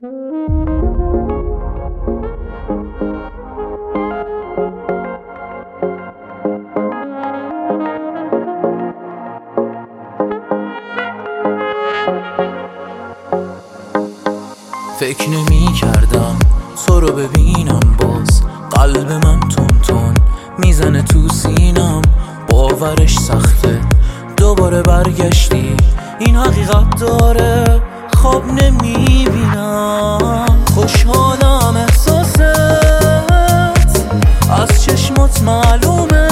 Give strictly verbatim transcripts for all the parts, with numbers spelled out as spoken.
فکر نمی کردم تو رو ببینم، باز قلب من تون تون میزنه تو سینم. باورش سخته دوباره برگشتی، این حقیقت داره خواب نمی بینم. خوشحالم احساست از چشمات معلومه،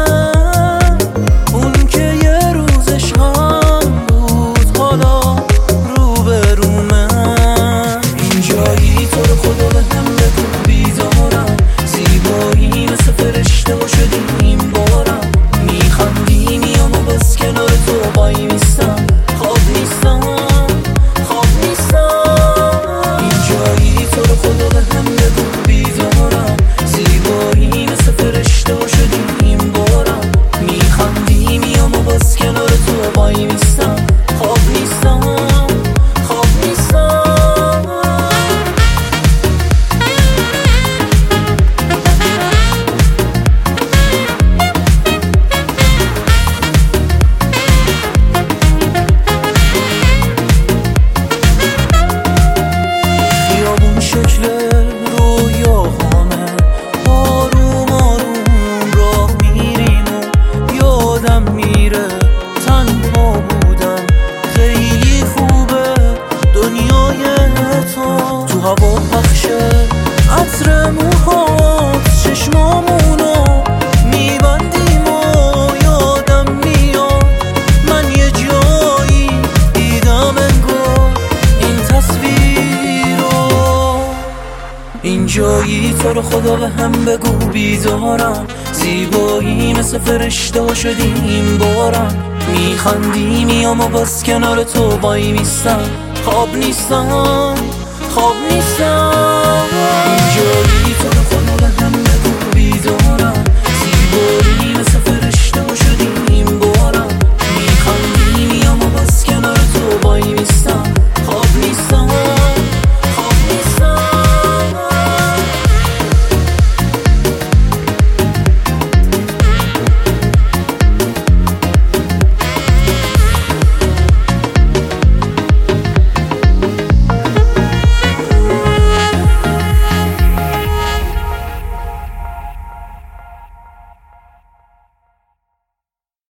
اون که یه روزش هم بود حالا رو به رومه. اینجایی تو رو خدا به هم بگو بیدارم، زیبایی مثل فرشته و شدی این بارم. میخندی میام و بس کنار تو وای میستم، خواب نیستم خواب نیستم. اینجایی تو رو خدا به هم بگو بیدارم، زیبایی مثل فرشته و شدی این بارم. میخندی میام و بس کنار تو وای میستم، خواب نیستم خواب نیستم. شکل رویاهامه، آروم آروم راه میریم و یادم میره تنها بودم. خیلی خوبه دنیای تو، تو هوا پخشه عطر موهات، چشمامونو میبندیم و یادم میاد من یه جایی دیدم انگار این تصویر رو. اینجایی تو رو خدا به هم بگو بیدارم، زیبایی مثل فرشته شدی این بارم. میخندی میام و باز کنار تو وای میستم، خواب نیستم خواب نیستم. اینجایی تو